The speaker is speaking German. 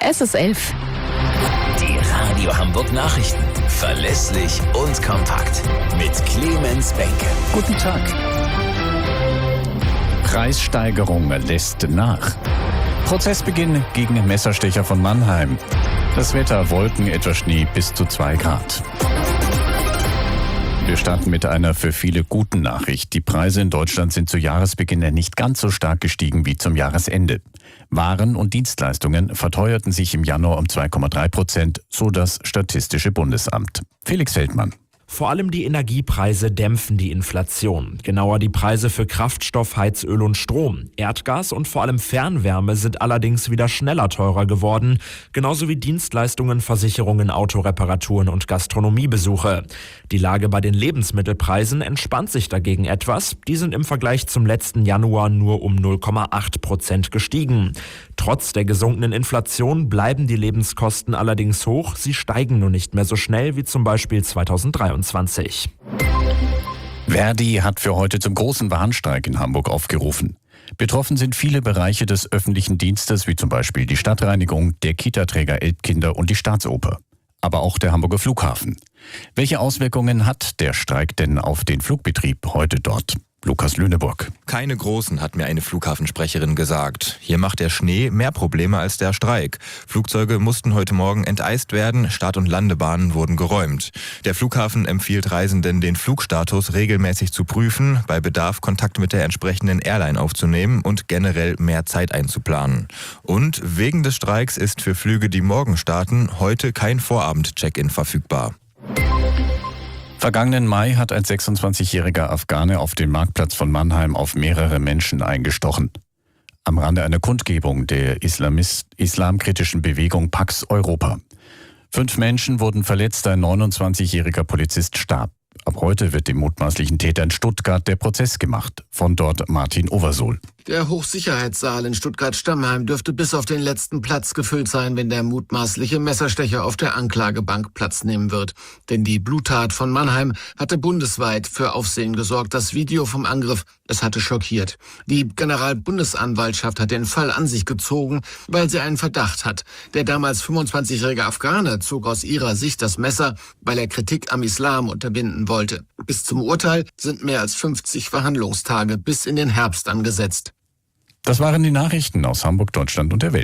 Es ist 11. Die Radio Hamburg Nachrichten. Verlässlich und kompakt. Mit Clemens Benke. Guten Tag. Preissteigerung lässt nach. Prozessbeginn gegen Messerstecher von Mannheim. Das Wetter: Wolken, etwas Schnee, bis zu 2 Grad. Wir starten mit einer für viele guten Nachricht. Die Preise in Deutschland sind zu Jahresbeginn nicht ganz so stark gestiegen wie zum Jahresende. Waren und Dienstleistungen verteuerten sich im Januar um 2,3%, so das Statistische Bundesamt. Felix Feldmann. Vor allem die Energiepreise dämpfen die Inflation. Genauer die Preise für Kraftstoff, Heizöl und Strom. Erdgas und vor allem Fernwärme sind allerdings wieder schneller teurer geworden. Genauso wie Dienstleistungen, Versicherungen, Autoreparaturen und Gastronomiebesuche. Die Lage bei den Lebensmittelpreisen entspannt sich dagegen etwas. Die sind im Vergleich zum letzten Januar nur um 0,8% gestiegen. Trotz der gesunkenen Inflation bleiben die Lebenskosten allerdings hoch. Sie steigen nur nicht mehr so schnell wie zum Beispiel 2023. Verdi hat für heute zum großen Warnstreik in Hamburg aufgerufen. Betroffen sind viele Bereiche des öffentlichen Dienstes, wie zum Beispiel die Stadtreinigung, der Kita-Träger Elbkinder und die Staatsoper. Aber auch der Hamburger Flughafen. Welche Auswirkungen hat der Streik denn auf den Flugbetrieb heute dort? Lukas Lüneburg. Keine großen, hat mir eine Flughafensprecherin gesagt. Hier macht der Schnee mehr Probleme als der Streik. Flugzeuge mussten heute Morgen enteist werden, Start- und Landebahnen wurden geräumt. Der Flughafen empfiehlt Reisenden, den Flugstatus regelmäßig zu prüfen, bei Bedarf Kontakt mit der entsprechenden Airline aufzunehmen und generell mehr Zeit einzuplanen. Und wegen des Streiks ist für Flüge, die morgen starten, heute kein Vorabend-Check-in verfügbar. Vergangenen Mai hat ein 26-jähriger Afghane auf dem Marktplatz von Mannheim auf mehrere Menschen eingestochen. Am Rande einer Kundgebung der islamkritischen Bewegung Pax Europa. 5 Menschen wurden verletzt, ein 29-jähriger Polizist starb. Ab heute wird dem mutmaßlichen Täter in Stuttgart der Prozess gemacht. Von dort Martin Oversohl. Der Hochsicherheitssaal in Stuttgart-Stammheim dürfte bis auf den letzten Platz gefüllt sein, wenn der mutmaßliche Messerstecher auf der Anklagebank Platz nehmen wird. Denn die Bluttat von Mannheim hatte bundesweit für Aufsehen gesorgt. Das Video vom Angriff, es hatte schockiert. Die Generalbundesanwaltschaft hat den Fall an sich gezogen, weil sie einen Verdacht hat. Der damals 25-jährige Afghane zog aus ihrer Sicht das Messer, weil er Kritik am Islam unterbinden wollte. Bis zum Urteil sind mehr als 50 Verhandlungstage bis in den Herbst angesetzt. Das waren die Nachrichten aus Hamburg, Deutschland und der Welt.